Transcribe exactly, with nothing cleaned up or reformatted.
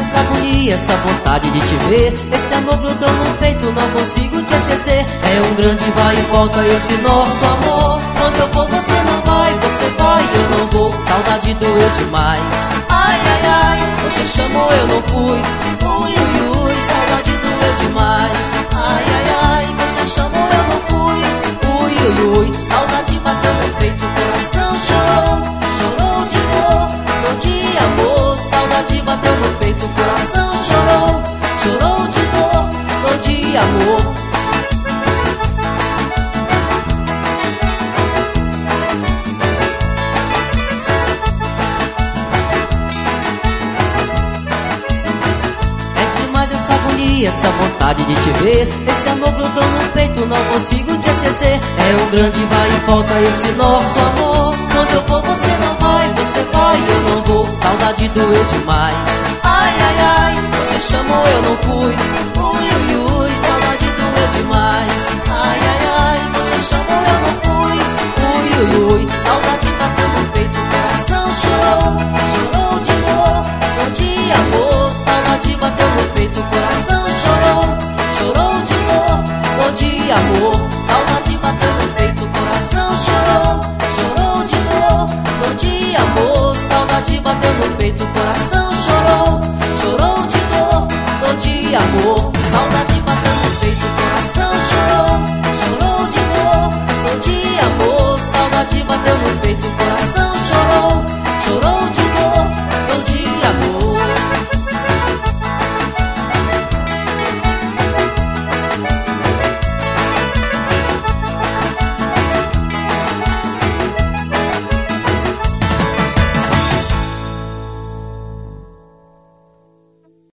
essa agonia, essa vontade de te ver. Esse amor grudou no peito, não consigo te esquecer. É um grande vai e volta esse nosso amor. Quando eu vou você não vai, você vai eu não vou. Saudade doeu demais. Ai, ai, ai, você chamou eu não fui. Ui, ui, ui, saudade doeu demais. Ai, ai, ai, você chamou eu não fui. Ui, ui, ui, saudade bateu no peito, o coração chorou. Chorou de dor, dor de amor. Saudade bateu no peito, o coração chorou. Chorou de dor, dor de amor. Essa vontade de te ver, esse amor grudou no peito, não consigo te esquecer. É um grande vai e volta esse nosso amor. Quando eu vou você não vai, você vai eu não vou. Saudade doeu demais.